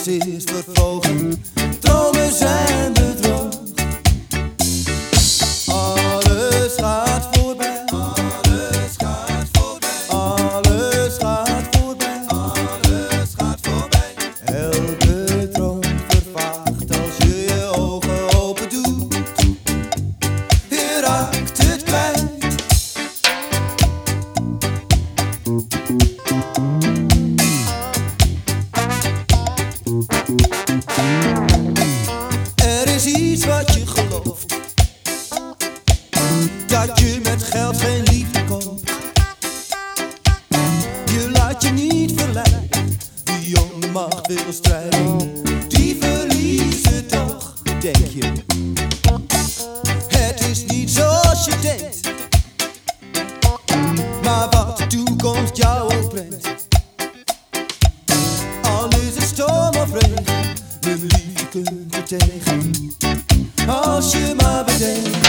alles is vervlogen, dromen zijn bedrog. Alles gaat voorbij, alles gaat voorbij, alles gaat voorbij, alles gaat voorbij. Elke droom vervaagt als je je ogen open doet. Je raakt het kwijt. Er is iets wat je gelooft, dat je met geld geen liefde koopt. Je laat je niet verleiden, die jonge macht wil strijden. Die verliezen toch, denk je. Het is niet zoals je denkt, maar wat de toekomst jou ook brengt. Al is het storm of regen, een liefde kunt je tegen, als je maar bedenkt.